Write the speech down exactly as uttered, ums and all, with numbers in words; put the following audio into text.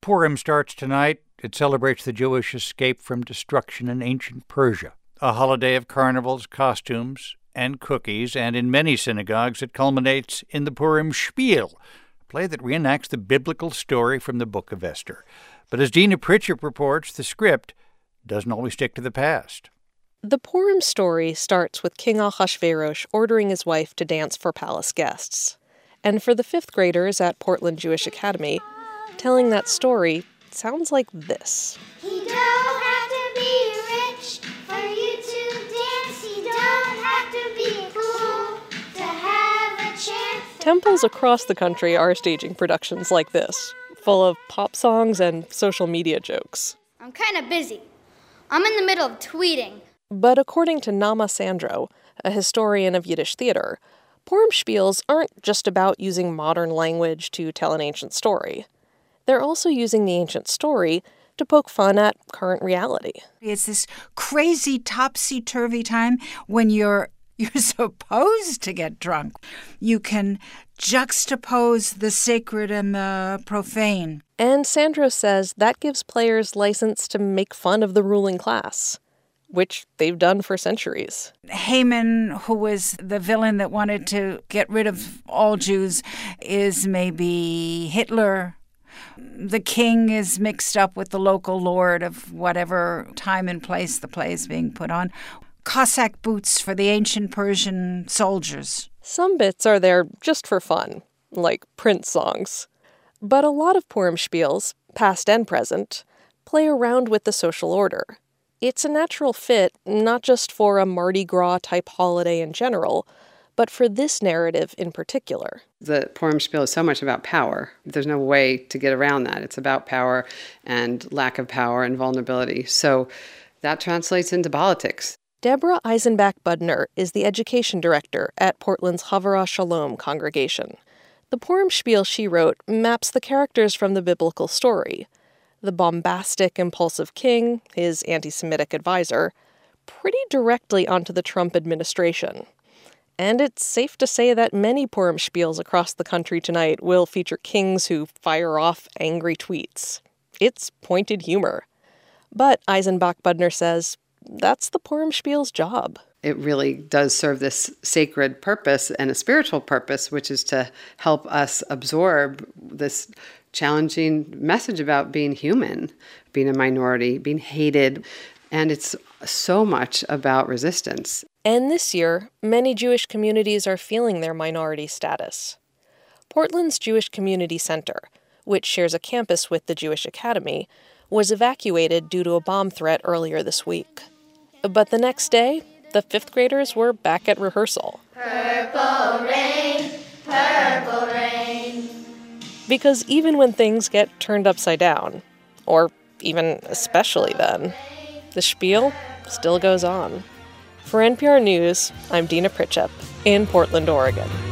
Purim starts tonight. It celebrates the Jewish escape from destruction in ancient Persia, a holiday of carnivals, costumes, and cookies, and in many synagogues it culminates in the Purim Spiel, a play that reenacts the biblical story from the Book of Esther. But as Dina Pritchett reports, the script doesn't always stick to the past. The Purim story starts with King Ahasuerus ordering his wife to dance for palace guests. And for the fifth graders at Portland Jewish Academy, telling that story sounds like this. He don't have to be rich for you to dance. He don't have to be cool to have a chance. Temples across the country are staging productions like this, full of pop songs and social media jokes. I'm kind of busy. I'm in the middle of tweeting. But according to Nama Sandro, a historian of Yiddish theater, Purim spiels aren't just about using modern language to tell an ancient story. They're also using the ancient story to poke fun at current reality. It's this crazy topsy-turvy time when you're you're supposed to get drunk. You can juxtapose the sacred and the profane. And Sandro says that gives players license to make fun of the ruling class, which they've done for centuries. Haman, who was the villain that wanted to get rid of all Jews, is maybe Hitler. The king is mixed up with the local lord of whatever time and place the play is being put on. Cossack boots for the ancient Persian soldiers. Some bits are there just for fun, like Prince songs. But a lot of Purim spiels, past and present, play around with the social order. It's a natural fit, not just for a Mardi Gras-type holiday in general, but for this narrative in particular. The Purim Spiel is so much about power. There's no way to get around that. It's about power and lack of power and vulnerability. So that translates into politics. Deborah Eisenbach-Budner is the education director at Portland's Havurah Shalom congregation. The Purim Spiel she wrote maps the characters from the biblical story, the bombastic, impulsive king, his anti-Semitic advisor, pretty directly onto the Trump administration. And it's safe to say that many Purim spiels across the country tonight will feature kings who fire off angry tweets. It's pointed humor. But Eisenbach-Budner says that's the Purim spiel's job. It really does serve this sacred purpose and a spiritual purpose, which is to help us absorb this challenging message about being human, being a minority, being hated. And it's so much about resistance. And this year, many Jewish communities are feeling their minority status. Portland's Jewish Community Center, which shares a campus with the Jewish Academy, was evacuated due to a bomb threat earlier this week. But the next day, the fifth graders were back at rehearsal. Purple rain, purple rain. Because even when things get turned upside down, or even especially then, the spiel still goes on. For N P R News, I'm Dina Pritchett in Portland, Oregon.